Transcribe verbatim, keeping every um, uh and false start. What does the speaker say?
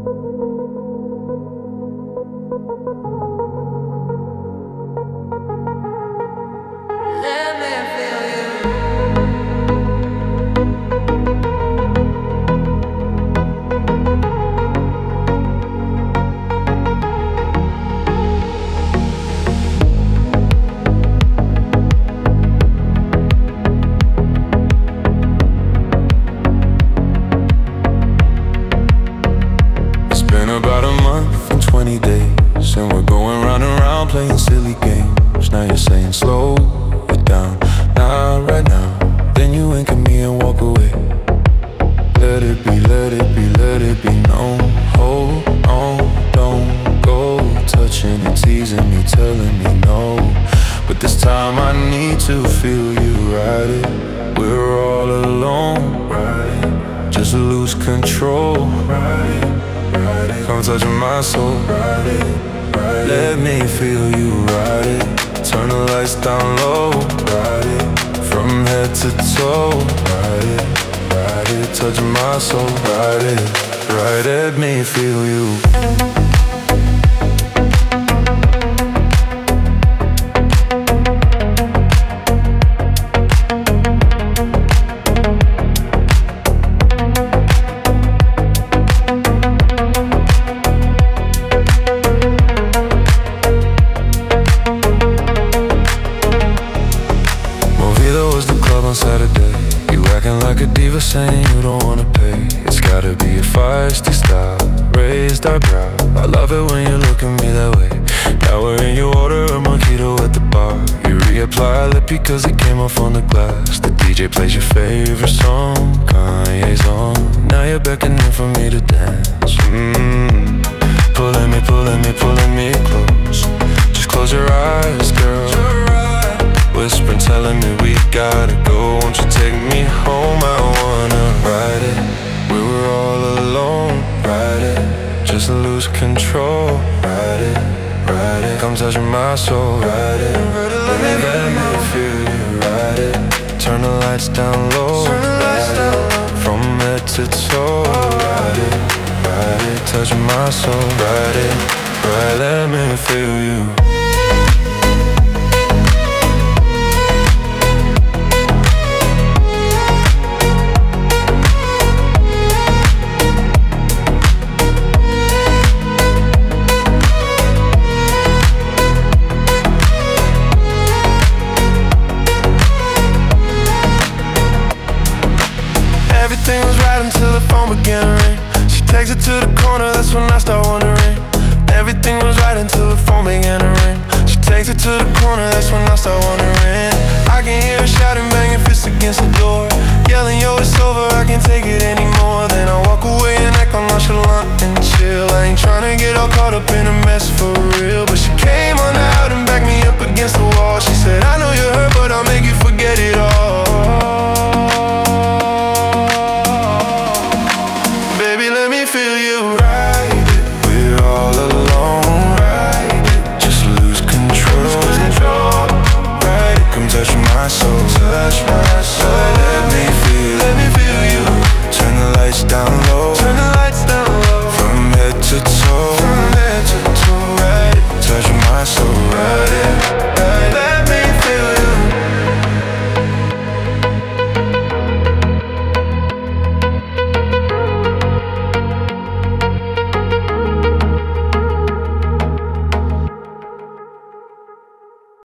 About a month and twenty days, and we're going round and round playing silly games. Now you're saying slow it down, not right now. Then you wink at me and walk away. Let it be, let it be, let it be known. Hold on, don't go touching and teasing me, telling me no. But this time I need to feel you ride it. We're all alone, right? Just lose control, right? Come touching my soul, ride it, ride it. Let me feel you ride it. Turn the lights down low, ride it. From head to toe, ride it, ride it. Touching my soul, ride it, ride it. Let me feel you. On Saturday, you acting like a diva, saying you don't wanna pay. It's gotta be a feisty style, raised eyebrow. I love it when you look at me that way. Now we're in, you order a mojito at the bar. You reapply lippy cause it came off on the glass. The D J plays your favorite song, Kanye's on. Now you're beckoning for me to dance. mm. Pulling me, pulling me, pulling me close. Just close your eyes, girl. Whispering, telling me we gotta go. Won't you take me home? I wanna ride it. We were all alone, ride it. Just lose control, ride it, ride it. Come touching my soul, ride it. Let me feel you, ride it. Turn the lights down low, ride it. From head to toe, ride it, ride it. Touching my soul, ride it, ride. Let me feel you. Everything was right until the phone began to ring. She takes it to the corner, that's when I start wondering. Everything was right until the phone began to ring. She takes it to the corner, that's when I start wondering. I can hear her shouting, banging fists against the door, yelling, yo, it's over, I can't take it anymore. Then I walk away and act all nonchalant and chill. I ain't tryna get all caught up in a mess for